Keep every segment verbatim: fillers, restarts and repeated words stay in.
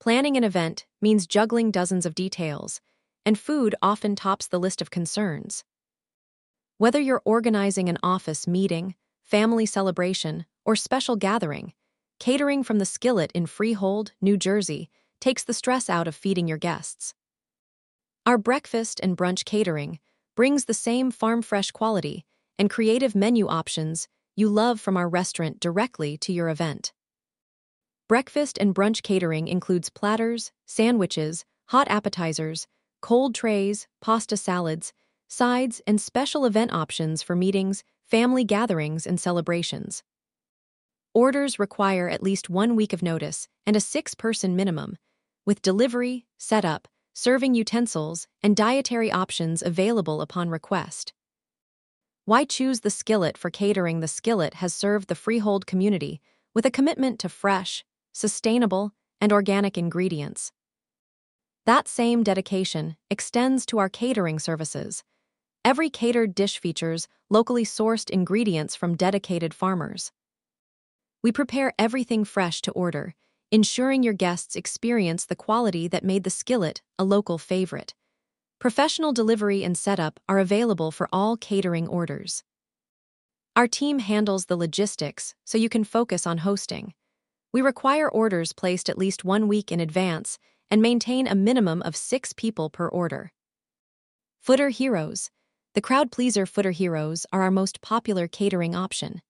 Planning an event means juggling dozens of details, and food often tops the list of concerns. Whether you're organizing an office meeting, family celebration, or special gathering, catering from the Skillet in Freehold, New Jersey, takes the stress out of feeding your guests. Our breakfast and brunch catering brings the same farm-fresh quality and creative menu options you love from our restaurant directly to your event. Breakfast and brunch catering includes platters, sandwiches, hot appetizers, cold trays, pasta salads, sides, and special event options for meetings, family gatherings, and celebrations. Orders require at least one week of notice and a six-person minimum, with delivery, setup, serving utensils, and dietary options available upon request. Why choose the Skillet for catering? The Skillet has served the Freehold community with a commitment to fresh, sustainable, and organic ingredients. That same dedication extends to our catering services. Every catered dish features locally sourced ingredients from dedicated farmers. We prepare everything fresh to order, ensuring your guests experience the quality that made the Skillet a local favorite. Professional delivery and setup are available for all catering orders. Our team handles the logistics so you can focus on hosting. We require orders placed at least one week in advance and maintain a minimum of six people per order. Footer Heroes. The crowd pleaser Footer Heroes are our most popular catering option.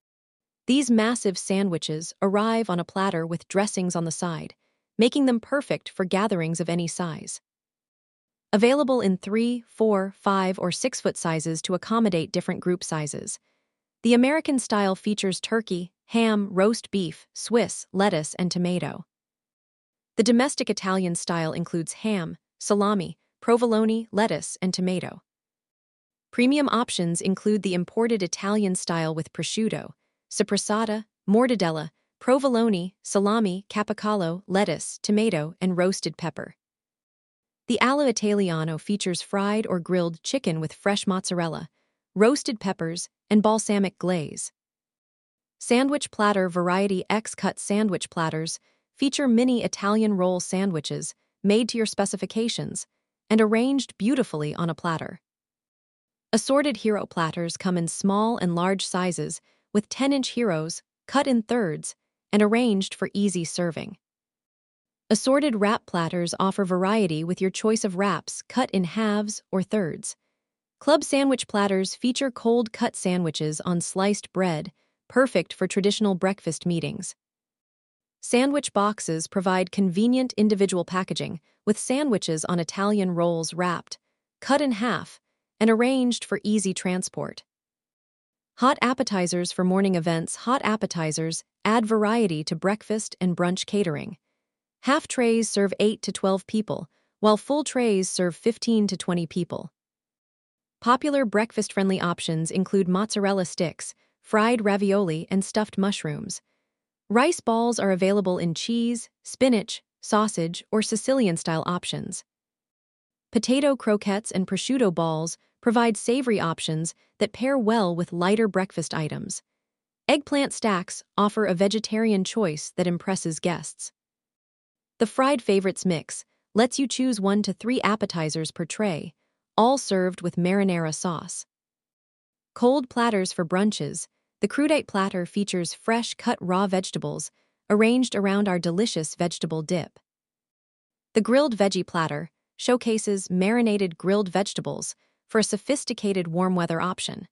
These massive sandwiches arrive on a platter with dressings on the side, making them perfect for gatherings of any size. Available in three, four, five, or six-foot sizes to accommodate different group sizes. The American style features turkey, ham, roast beef, Swiss, lettuce, and tomato. The domestic Italian style includes ham, salami, provolone, lettuce, and tomato. Premium options include the imported Italian style with prosciutto, sopressata, mortadella, provolone, salami, capicola, lettuce, tomato, and roasted pepper. The Allo Italiano features fried or grilled chicken with fresh mozzarella, roasted peppers, and balsamic glaze. Sandwich platter variety X-cut sandwich platters feature mini Italian roll sandwiches made to your specifications and arranged beautifully on a platter. Assorted hero platters come in small and large sizes with ten-inch heroes cut in thirds and arranged for easy serving. Assorted wrap platters offer variety with your choice of wraps cut in halves or thirds. Club sandwich platters feature cold-cut sandwiches on sliced bread, perfect for traditional breakfast meetings. Sandwich boxes provide convenient individual packaging with sandwiches on Italian rolls wrapped, cut in half, and arranged for easy transport. Hot appetizers for morning events. Hot appetizers add variety to breakfast and brunch catering. Half trays serve eight to twelve people, while full trays serve fifteen to twenty people. Popular breakfast-friendly options include mozzarella sticks, fried ravioli, and stuffed mushrooms. Rice balls are available in cheese, spinach, sausage, or Sicilian-style options. Potato croquettes and prosciutto balls provide savory options that pair well with lighter breakfast items. Eggplant stacks offer a vegetarian choice that impresses guests. The Fried Favorites Mix lets you choose one to three appetizers per tray, all served with marinara sauce. Cold platters for brunches. The Crudite platter features fresh cut raw vegetables arranged around our delicious vegetable dip. The Grilled Veggie platter showcases marinated grilled vegetables for a sophisticated warm weather option.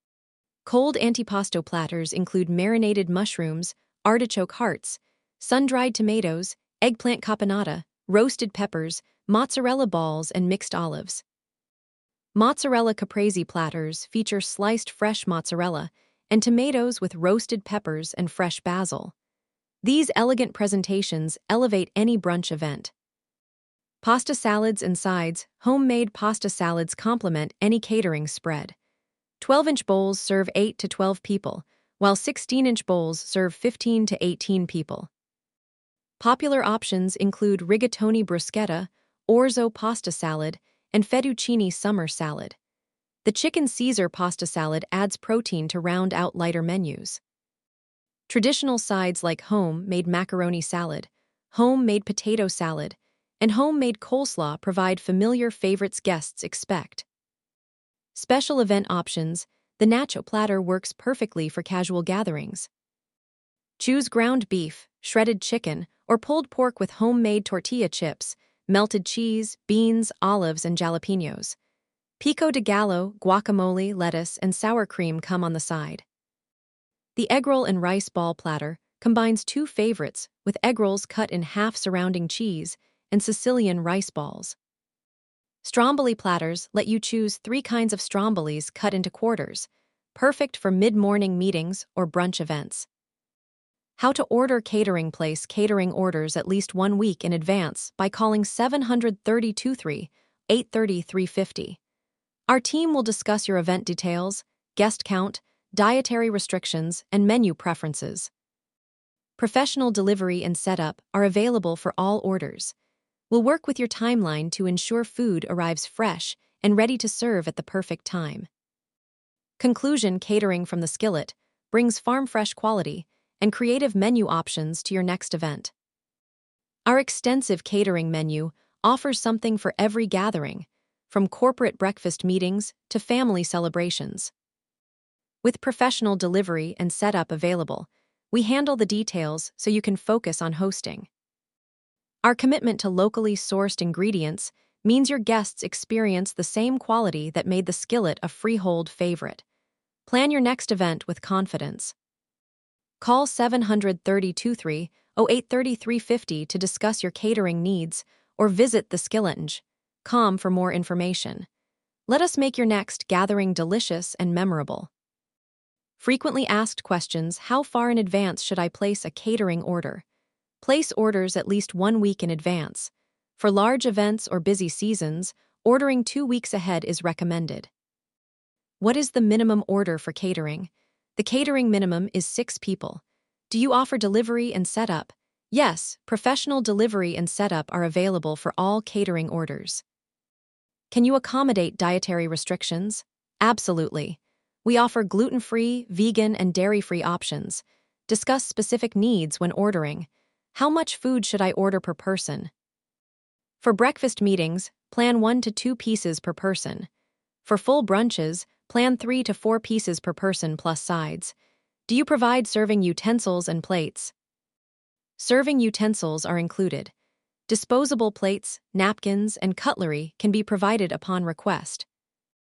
Cold antipasto platters include marinated mushrooms, artichoke hearts, sun-dried tomatoes, eggplant caponata, roasted peppers, mozzarella balls, and mixed olives. Mozzarella caprese platters feature sliced fresh mozzarella and tomatoes with roasted peppers and fresh basil. These elegant presentations elevate any brunch event. Pasta salads and sides. Homemade pasta salads complement any catering spread. twelve-inch bowls serve eight to twelve people, while sixteen-inch bowls serve fifteen to eighteen people. Popular options include rigatoni bruschetta, orzo pasta salad, and fettuccine summer salad. The chicken Caesar pasta salad adds protein to round out lighter menus. Traditional sides like home-made macaroni salad, homemade potato salad, and homemade coleslaw provide familiar favorites guests expect. Special event options, the nacho platter works perfectly for casual gatherings. Choose ground beef, shredded chicken, or pulled pork with homemade tortilla chips, melted cheese, beans, olives, and jalapenos. Pico de gallo, guacamole, lettuce, and sour cream come on the side. The egg roll and rice ball platter combines two favorites with egg rolls cut in half surrounding cheese and Sicilian rice balls. Stromboli platters let you choose three kinds of strombolis cut into quarters, perfect for mid-morning meetings or brunch events. How to order catering: place catering orders at least one week in advance by calling seven three two three, eight three zero, three five zero. Our team will discuss your event details, guest count, dietary restrictions, and menu preferences. Professional delivery and setup are available for all orders. We'll work with your timeline to ensure food arrives fresh and ready to serve at the perfect time. Conclusion: catering from the skillet brings farm-fresh quality and creative menu options to your next event. Our extensive catering menu offers something for every gathering, from corporate breakfast meetings to family celebrations. With professional delivery and setup available, we handle the details so you can focus on hosting. Our commitment to locally sourced ingredients means your guests experience the same quality that made the skillet a freehold favorite. Plan your next event with confidence. Call seven three two three, zero eight three zero, three five zero to discuss your catering needs or visit the skillet dot com for more information. Let us make your next gathering delicious and memorable. Frequently asked questions: how far in advance should I place a catering order? Place orders at least one week in advance. For large events or busy seasons, ordering two weeks ahead is recommended. What is the minimum order for catering? The catering minimum is six people. Do you offer delivery and setup? Yes, professional delivery and setup are available for all catering orders. Can you accommodate dietary restrictions? Absolutely. We offer gluten-free, vegan, and dairy-free options. Discuss specific needs when ordering. How much food should I order per person? For breakfast meetings, plan one to two pieces per person. For full brunches, plan three to four pieces per person plus sides. Do you provide serving utensils and plates? Serving utensils are included. Disposable plates, napkins, and cutlery can be provided upon request.